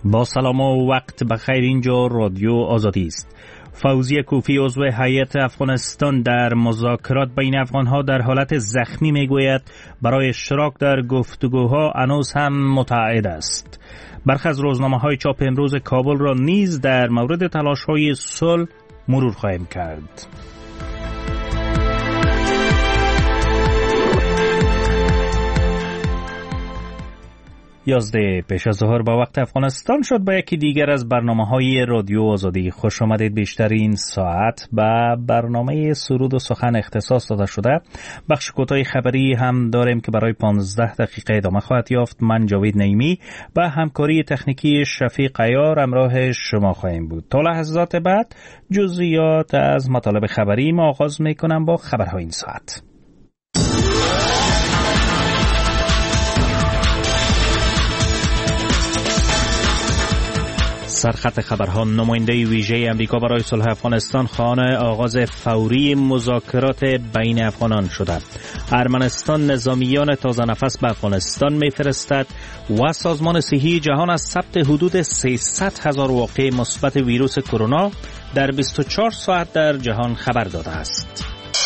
با سلام و وقت بخیر. اینجا رادیو آزادی است. فوزی کوفی عضو هیئت افغانستان در مذاکرات بین افغانها در حالت زخمی میگوید برای اشتراک در گفتگوها هنوز هم متعهد است. برخی از روزنامه‌های چاپ امروز کابل را نیز در مورد تلاش‌های صلح مرور خواهیم کرد. 11 پیش از ظهر با وقت افغانستان شد. با یکی دیگر از برنامه‌های رادیو آزادی خوش آمدید. بیشتر این ساعت با برنامه سرود و سخن اختصاص داده شده. بخش کوتاه خبری هم داریم که برای 15 دقیقه ادامه خواهد یافت. من جاوید نعیمی با همکاری تکنیکی شفیق عیار همراه شما خواهیم بود. تا لحظات بعد جزئیات از مطالب خبری ما آغاز می‌کنم با خبرهای این ساعت. سرخط خبرها: نماینده ویژه امریکا برای صلح افغانستان خواهان آغاز فوری مذاکرات بین افغانان شده. ارمنستان نظامیان تازه نفس به افغانستان میفرستد و سازمان صحی جهان از ثبت حدود 300,000 واقعه مثبت ویروس کرونا در 24 ساعت در جهان خبر داده است.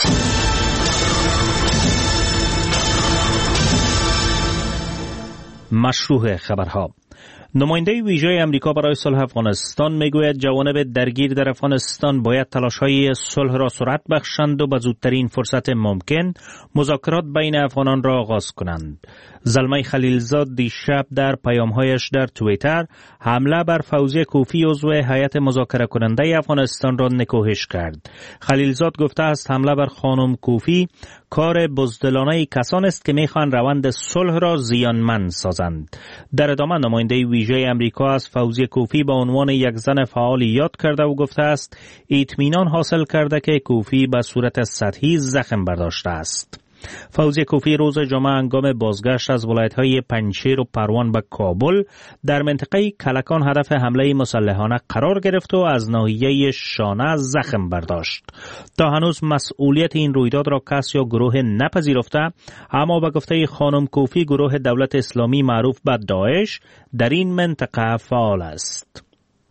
مشروع خبرها: نماینده ویژه امریکا برای صلح افغانستان میگوید جوانب درگیر در افغانستان باید تلاش‌های صلح را سرعت بخشند و به زودترین فرصت ممکن مذاکرات بین افغانان را آغاز کنند. زلمه خلیلزاد دیشب در پیام‌هایش در توییتر حمله بر فوزی کوفی عضو هیئت مذاکره کننده افغانستان را نکوهش کرد. خلیلزاد گفته است حمله بر خانم کوفی کار بزدلانه کسان است که میخوان روند صلح را زیانمند سازند. در ادامه نماینده ویژه امریکا از فوزی کوفی به عنوان یک زن فعال یاد کرده و گفته است اطمینان حاصل کرده که کوفی به صورت سطحی زخم برداشته است. فوزی کوفی روز جمعه هنگام بازگشت از ولایت‌های پنجشیر و پروان به کابل در منطقه کلکان هدف حمله مسلحانه قرار گرفت و از ناحیه شانه زخم برداشت. تا هنوز مسئولیت این رویداد را کس یا گروه نپذیرفته، اما به گفته خانم کوفی گروه دولت اسلامی معروف به داعش در این منطقه فعال است.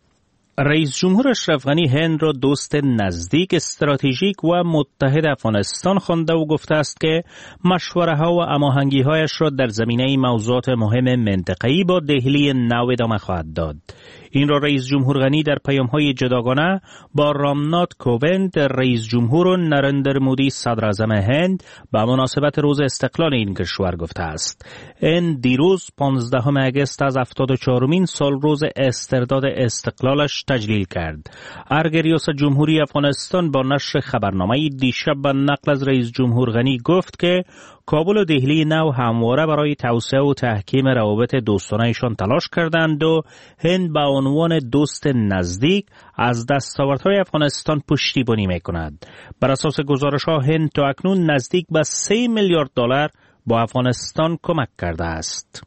رئیس جمهور اشرف غنی هند را دوست نزدیک، استراتژیک و متحد افغانستان خوانده و گفته است که مشوره‌ها و هماهنگی‌هایش را در زمینه موضوعات مهم منطقه‌ای با دهلی نو ادامه خواهد داد. این را رئیس جمهور غنی در پیام‌های جداگانه با رامنات کووند رئیس جمهور و نریندر مودی صدر اعظم هند به مناسبت روز استقلال این کشور گفته است. این دیروز 15 اگست از 74مین سال روز استرداد استقلالش تجلیل کرد. ارگریوس جمهوری افغانستان با نشر خبرنامه دیشب به نقل از رئیس جمهور غنی گفت که کابل و دهلی نو همواره برای توسعه و تحکیم روابط دوستانه‌شان تلاش کردند و هند به عنوان دوست نزدیک از دستاوردهای افغانستان پشتیبانی می‌کند. بر اساس گزارش‌ها هند تا اکنون نزدیک به 3 میلیارد دلار با افغانستان کمک کرده است.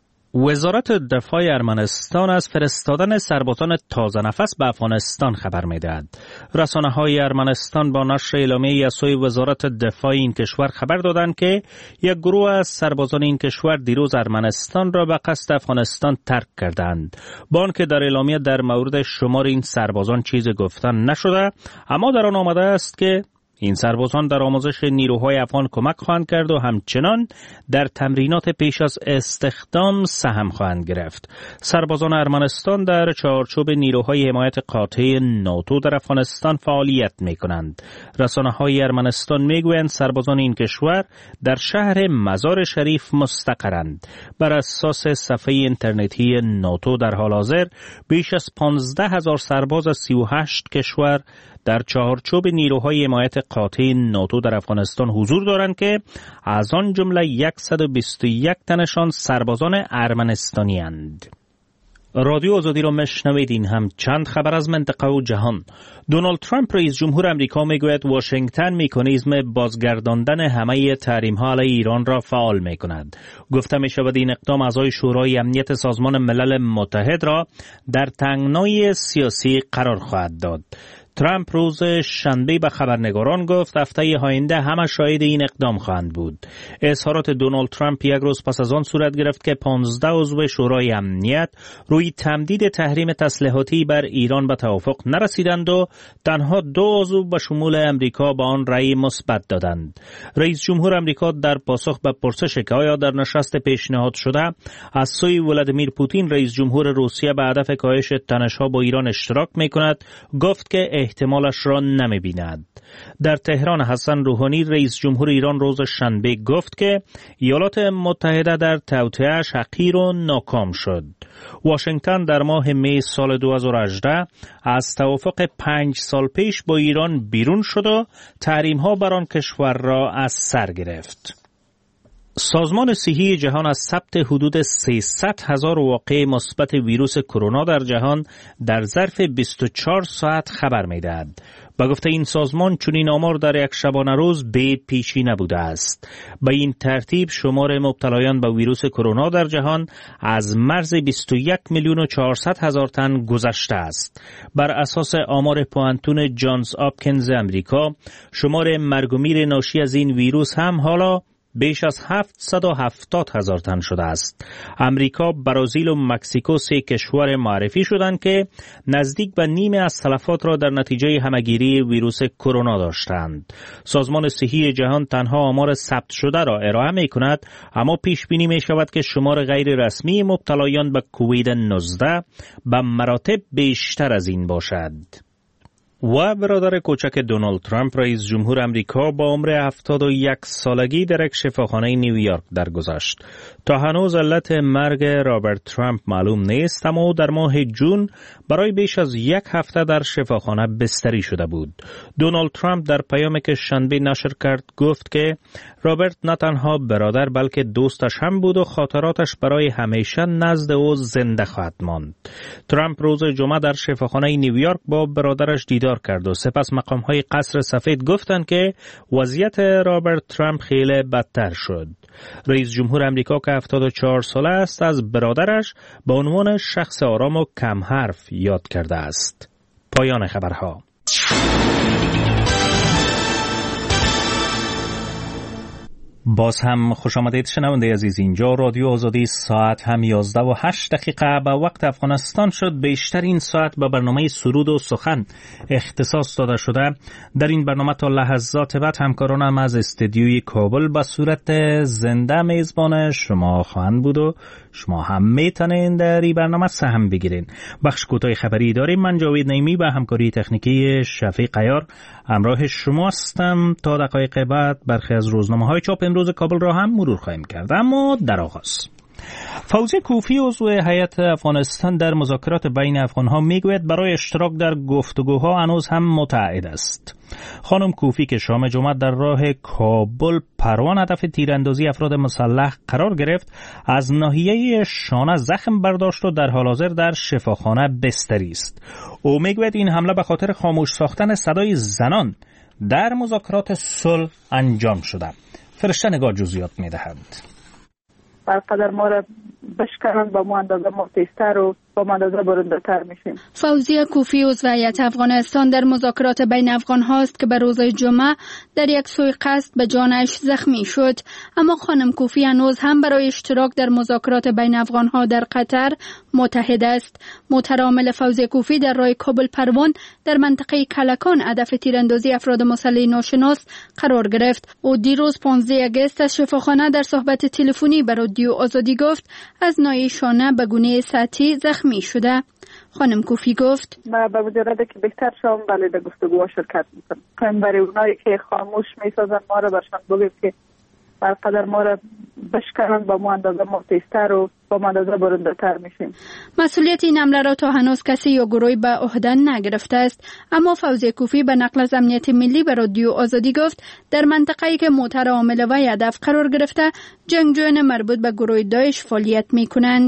وزارت دفاع ارمنستان از فرستادن سربازان تازه نفس به افغانستان خبر می‌دهد. رسانه‌های ارمنستان با نشر اعلامیه‌ای از سوی وزارت دفاع این کشور خبر دادند که یک گروه از سربازان این کشور دیروز ارمنستان را به قصد افغانستان ترک کردند. با آنکه در اعلامیه در مورد شمار این سربازان چیزی گفتن نشده، اما در آن آمده است که این سربازان در آموزش نیروهای افغان کمک خواهند کرد و همچنان در تمرینات پیش از استخدام سهم خواهند گرفت. سربازان ارمنستان در چارچوب نیروهای حمایت قاطع ناتو در افغانستان فعالیت می کنند. رسانه‌های ارمنستان می گویند سربازان این کشور در شهر مزار شریف مستقرند. بر اساس صفحه اینترنتی ناتو در حال حاضر بیش از 15,000 سرباز از 38 کشور در چارچوب نیروهای حمایت قاطع ناتو در افغانستان حضور دارند که از آن جمله 121 تنشان سربازان ارمنستانی اند. رادیو آزادی را مشنوید. این هم چند خبر از منطقه و جهان. دونالد ترامپ رئیس جمهور امریکا میگوید واشنگتن مکانیزم بازگرداندن همه تحریم‌ها علیه ایران را فعال می‌کند. گفته می‌شود این اقدام اعضای شورای امنیت سازمان ملل متحد را در تنگنای سیاسی قرار خواهد داد. ترامپ روز شنبه به خبرنگاران گفت هفته آینده همه شاهد این اقدام خواهند بود. اظهارات دونالد ترامپ یک روز پس از آن صورت گرفت که 15 عضو شورای امنیت روی تمدید تحریم تسلیحاتی بر ایران به توافق نرسیدند و تنها 2 عضو به شمول امریکا به آن رأی مثبت دادند. رئیس جمهور امریکا در پاسخ به پرسش که آیا در نشست پیشنهاد شده از سوی ولادیمیر پوتین رئیس جمهور روسیه به هدف کاهش تنش‌ها با ایران اشتراک می‌کند، گفت که احتمالش را نمی‌بیند. در تهران حسن روحانی رئیس جمهور ایران روز شنبه گفت که ایالات متحده در توطئه‌اش حقیر و ناکام شد. واشنگتن در ماه می سال 2018 از توافق 5 سال پیش با ایران بیرون شد و تحریم‌ها بر آن کشور را از سر گرفت. سازمان صحی جهان از ثبت حدود 300,000 واقعه مثبت ویروس کرونا در جهان در ظرف 24 ساعت خبر می‌دهد. با گفته این سازمان چنین آمار در یک شبانه روز به پیشی نبوده است. به این ترتیب شمار مبتلایان به ویروس کرونا در جهان از مرز 21,400,000 تن گذشته است. بر اساس آمار پوانتون جانز آپکینز امریکا، شمار مرگ و میر ناشی از این ویروس هم حالا بیش از 770,000 تن شده است. امریکا، برزیل و مکزیکو 3 کشور معرفی شدند که نزدیک به نیمه از تلفات را در نتیجه همهگیری ویروس کرونا داشتند. سازمان صحی جهان تنها آمار ثبت شده را ارائه می کند، اما پیش بینی می شود که شمار غیر رسمی مبتلایان به کووید 19 به مراتب بیشتر از این باشد. و برادر کوچک دونالد ترامپ رئیس جمهور امریکا با عمر 71 سالگی در یک شفاخانه نیویورک درگذشت. تا هنوز علت مرگ رابرت ترامپ معلوم نیست، اما او در ماه جون برای بیش از 1 هفته در شفاخانه بستری شده بود. دونالد ترامپ در پیامی که شنبه نشر کرد گفت که رابرت نه تنها برادر بلکه دوستش هم بود و خاطراتش برای همیشه نزد او زنده خواهد ماند. ترامپ روز جمعه در شفاخانه نیویورک با برادرش دیدار کرد و سپس مقام‌های قصر سفید گفتند که وضعیت رابرت ترامپ خیلی بدتر شد. رئیس جمهور امریکا که 74 ساله است از برادرش به عنوان شخص آرام و کم حرف یاد کرده است. پایان خبرها. باز هم خوش آمدید شنونده عزیز. اینجا رادیو آزادی، ساعت هم 11:08 به وقت افغانستان شد. بیشتر این ساعت به برنامه سرود و سخن اختصاص داده شده. در این برنامه تا لحظات بعد همکارانم از استودیوی کابل به صورت زنده میزبان شما خواهند بود و شما هم میتونین در این برنامه سهم بگیرین. بخش کوتاه خبری داریم. من جاوید نعیمی به همکاری تکنیکی شفیق عیار همراه شما هستم. تا دقایق بعد برخی از روزنامه‌های چاپ امروز کابل را هم مرور خواهیم کرد. اما در آغاز فوزی کوفی عضو هیئت افغانستان در مذاکرات بین افغان‌ها میگوید برای اشتراک در گفتگوها هنوز هم متعهد است. خانم کوفی که شام جمعه در راه کابل پروان هدف تیراندازی افراد مسلح قرار گرفت، از ناحیه شانه زخم برداشت و در حال حاضر در شفاخانه بستری است. او میگوید این حمله به خاطر خاموش ساختن صدای زنان در مذاکرات صلح انجام شده. فرشته نگاه جزئیات میدهد. برقدر ما را بشکنند با ما اندازه ما تیزتر و با ما اندازه برنده تر میشیم. فوزی کوفی عضو هیئت افغانستان در مذاکرات بین افغان هاست که به روز جمعه در یک سوی قصد به جانش زخمی شد. اما خانم کوفی هنوز هم برای اشتراک در مذاکرات بین افغان ها در قطر متحد است. مترامل فوزی کوفی در راه کابل پروان در منطقه کلکان هدف تیراندازی افراد مسلح ناشناس قرار گرفت. او دیروز 15 آگوست از شفاخانه در صحبت تلفنی با رادیو آزادی گفت از ناحیه شانه به گونه سطحی زخمی شده. خانم کوفی گفت ما به مجرد که بهتر شام بله در گفتگوها شرکت میکنم. خواهیم برای اونایی که خاموش میسازن ما را برشان بگیم که برقدر ما را بشکنند با ما اندازه ما تیزتر و با ما اندازه برنده تر میشیم. مسئولیت این حمله را تا هنوز کسی یا گروهی به عهده نگرفته است. اما فوزی کوفی به نقل از امنیت ملی به رادیو آزادی گفت در منطقه‌ای که موتر عامل و هدف قرار گرفته جنگجویان مربوط به گروه داعش فعالیت میکنند.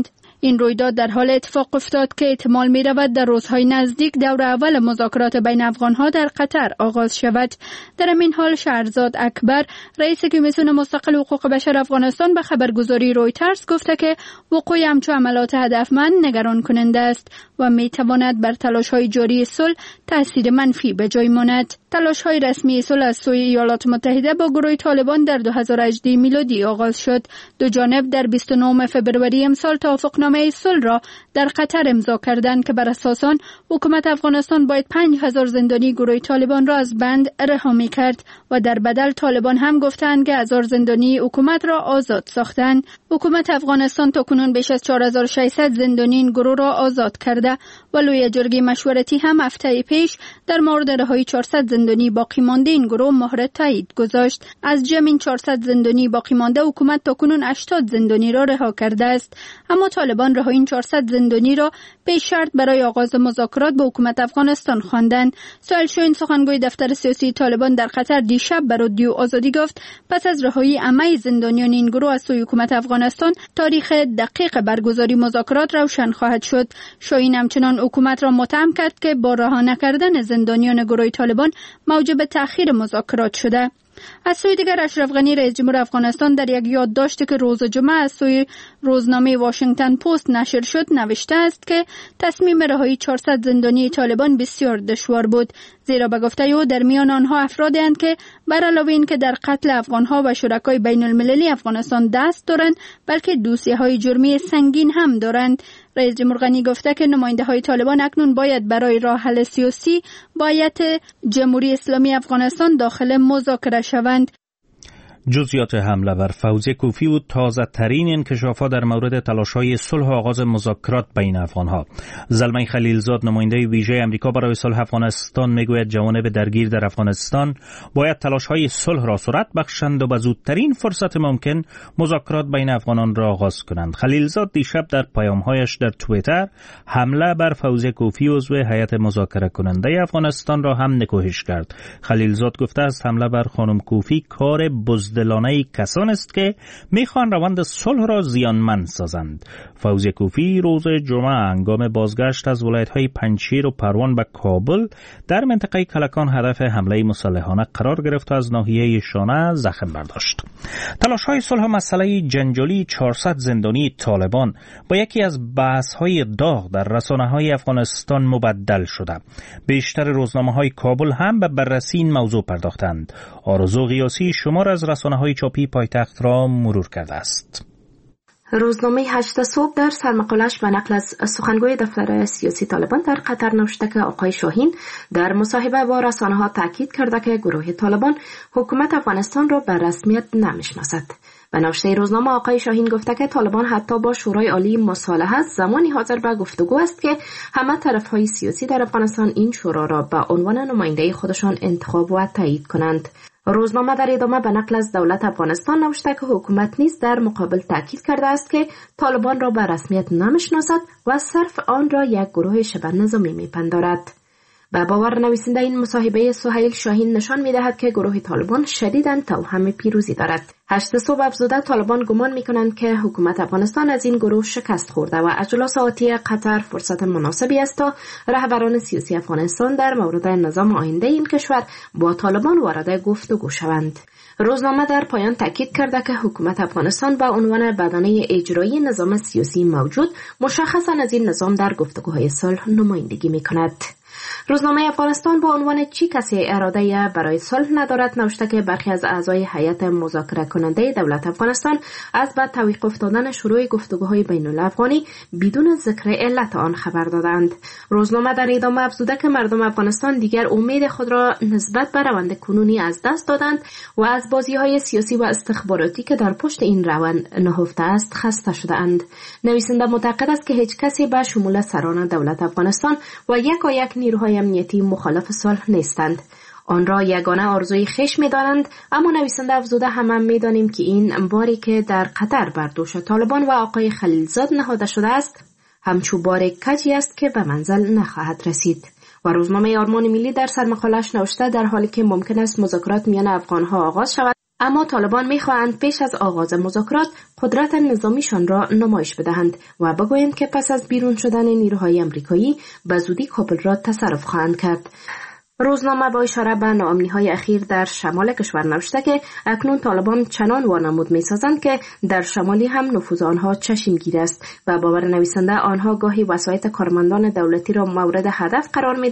این رویداد در حال اتفاق افتاد که احتمال می رود در روزهای نزدیک دور اول مذاکرات بین افغانها در قطر آغاز شود. در این حال شهرزاد اکبر رئیس کمیسیون مستقل حقوق بشر افغانستان به خبرگزاری رویترز گفته که وقوع همچون عملات هدفمند نگران کننده است و می تواند بر تلاش‌های جاری صلح تاثیر منفی به جای ماند. تلاش‌های رسمی صلح از سوی ایالات متحده با گروه طالبان در 2018 میلادی آغاز شد. دو جانب در 29 فبروری امسال توافقنامه صلح را در قطر امضا کردند که بر اساس آن حکومت افغانستان باید 5000 زندانی گروه طالبان را از بند رها می‌کرد و در بدل طالبان هم گفتند که 1000 زندانی حکومت را آزاد ساختند. حکومت افغانستان تاکنون بیش از 4600 زندانی این گروه را آزاد کرده و لوی جرگه مشورتی هم هفته پیش در مورد رهایی 400 زندانی باقی مانده این گروه مهر تایید گذاشت. از جمع این 400 زندانی باقی مانده حکومت تاکنون 80 زندانی را رها کرده است، اما طالبان رهایی این 400 زندانی را پیش شرط برای آغاز مذاکرات با حکومت افغانستان خواندند. سهیل شاهین سخنگوی دفتر سیاسی طالبان در قطر دیشب به رادیو آزادی گفت پس از رهایی همه زندانیان این گروه از سوی حکومت افغانستان تاریخ دقیق برگزاری مذاکرات روشن خواهد شد. شاهین همچنان حکومت را متهم کرد که با رها نکردن زندانیان گروه طالبان موجب تأخیر مذاکرات شده. از سوی دیگر اشرف غنی رئیس جمهور افغانستان در یک یادداشتی که روز جمعه از سوی روزنامه واشنگتن پست نشر شد نوشته است که تصمیم رهایی 400 زندانی طالبان بسیار دشوار بود، زیرا به گفته او در میان آنها افرادی اند که بر علاوه این که در قتل افغانها و شرکای بین المللی افغانستان دست دارند بلکه دوسیه‌های جرمی سنگین هم دارند. رئیس جمهور غنی گفته که نماینده‌های طالبان اکنون باید برای راه حل سیاسی با هیئت جمهوری اسلامی افغانستان داخل مذاکره شوند. جزئیات حمله بر فوزی کوفی و تازه ترین انکشافات در مورد تلاش‌های صلح و آغاز مذاکرات بین افغان‌ها. زلمه خلیلزاد نماینده ویژه آمریکا برای صلح افغانستان میگوید جوانب درگیر در افغانستان باید تلاش‌های صلح را سرعت بخشند و به زودترین فرصت ممکن مذاکرات بین افغانان را آغاز کنند. خلیلزاد دیشب در پیام‌هایش در توییتر حمله بر فوزی کوفی عضو هیئت مذاکره کننده افغانستان را هم نکوهش کرد. خلیلزاد گفته است حمله بر خانم کوفی کار بزدلانه کسان است که میخوان روند صلح را زیانمند سازند. فوزی کوفی روز جمعه هنگام بازگشت از ولایت‌های پنجشیر و پروان به کابل در منطقه کلکان هدف حمله مسلحانه قرار گرفت و از ناحیه شانه زخم برداشت. تلاش‌های صلح مسئله جنجالی 400 زندانی طالبان با یکی از بحث‌های داغ در رسانه‌های افغانستان مبدل شده. بیشتر روزنامه‌های کابل هم به بررسی این موضوع پرداختند. آرزو غیاسی شمار از رسانه‌های چاپی پایتخت را مرور کرده است. روزنامه 8 صبح در سرمقاله‌اش به نقل از سخنگوی دفتر سیاسی طالبان در قطر نوشته که آقای شاهین در مصاحبه با رسانه‌ها تاکید کرده که گروه طالبان حکومت افغانستان را به رسمیت نمی‌شناسد. به نوشته روزنامه آقای شاهین گفته که طالبان حتی با شورای عالی مصالحت زمانی حاضر به گفتگو است که همه طرف‌های سیاسی در افغانستان این شورا را به عنوان نماینده خودشان انتخاب و تایید کنند. روزنامه در ادامه به نقل از دولت افغانستان نوشته که حکومت نیز در مقابل تاکید کرده است که طالبان را به رسمیت نمی‌شناسد و صرف آن را یک گروه شبه نظامی می‌پندارد. به باور نویسنده این مصاحبه سهیل شاهین نشان می‌دهد که گروه طالبان شدیداً توهم پیروزی دارد. 8 صبح افزوده طالبان گمان می‌کنند که حکومت افغانستان از این گروه شکست خورده و اجلاس آتی قطر فرصت مناسبی است تا رهبران سیاسی افغانستان در مورد نظام آینده این کشور با طالبان وارد گفتگو شوند. روزنامه در پایان تاکید کرده که حکومت افغانستان به عنوان بدنه اجرایی نظام سیاسی موجود مشخصاً از این نظام در گفتگوهای صلح نمایندگی می‌کند. روزنامه افغانستان با عنوان چی کسی اراده برای صلح ندارد نوشته که برخی از اعضای هیئت مذاکره کننده دولت افغانستان از بعد توقیف دادن شروع گفتگوهای بین الافغانی بدون ذکر علت آن خبر دادند. روزنامه در ادامه افزوده که مردم افغانستان دیگر امید خود را نسبت به روند کنونی از دست دادند و از بازی‌های سیاسی و استخباراتی که در پشت این روند نهفته است خسته شده‌اند. نویسنده معتقد است که هیچ کسی به شمول سران دولت افغانستان و یک نیروهای امنیتی مخالف صلح نیستند. آن را یگانه آرزوی خویش می‌دانند، اما نویسنده افزوده هم می‌دانیم که این باری که در قطر بر دوش طالبان و آقای خلیلزاد نهاده شده است همچو بار کجی است که به منزل نخواهد رسید. و روزنامه آرمان ملی در سرمقاله‌اش نوشته در حالی که ممکن است مذاکرات میان افغان‌ها آغاز شود اما طالبان می‌خواهند پیش از آغاز مذاکرات قدرت نظامیشان را نمایش بدهند و بگویند که پس از بیرون شدن نیروهای آمریکایی به زودی کابل را تصرف خواهند کرد. روزنامه با اشاره به ناامنی‌های اخیر در شمال کشور نوشته که اکنون طالبان چنان وانمود می‌سازند که در شمالی هم نفوذ آنها چشمگیر است و باور نویسنده آنها گاهی وسایط کارمندان دولتی را مورد هدف قرار می‌دهند